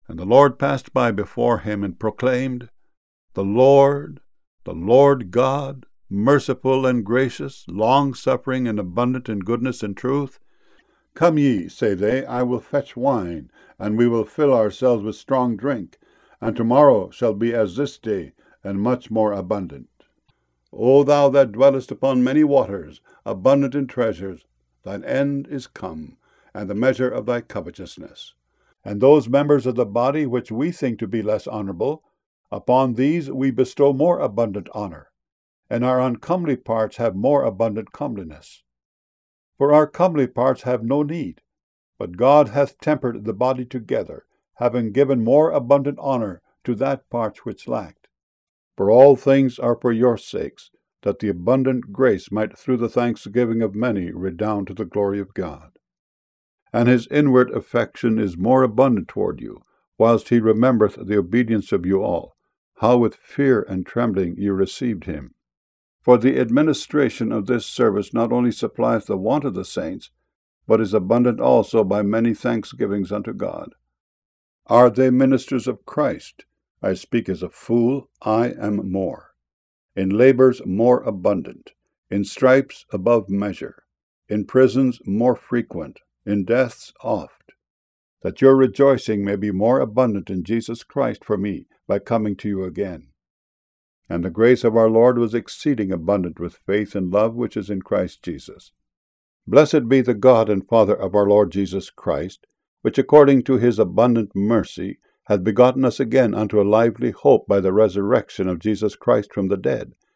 And the Lord passed by before him and proclaimed, the Lord God, merciful and gracious, long-suffering and abundant in goodness and truth. Come ye, say they, I will fetch wine, and we will fill ourselves with strong drink, and tomorrow shall be as this day, and much more abundant. O thou that dwellest upon many waters, abundant in treasures, thine end is come, and the measure of thy covetousness. And those members of the body which we think to be less honorable, upon these we bestow more abundant honor, and our uncomely parts have more abundant comeliness. For our comely parts have no need, but God hath tempered the body together, having given more abundant honor to that part which lacked. For all things are for your sakes, that the abundant grace might through the thanksgiving of many redound to the glory of God. And his inward affection is more abundant toward you, whilst he remembereth the obedience of you all, how with fear and trembling you received him. For the administration of this service not only supplies the want of the saints, but is abundant also by many thanksgivings unto God. Are they ministers of Christ? I speak as a fool, I am more. In labors more abundant, in stripes above measure, in prisons more frequent, in deaths oft, that your rejoicing may be more abundant in Jesus Christ for me by coming to you again. And the grace of our Lord was exceeding abundant with faith and love which is in Christ Jesus. Blessed be the God and Father of our Lord Jesus Christ, which according to his abundant mercy hath begotten us again unto a lively hope by the resurrection of Jesus Christ from the dead,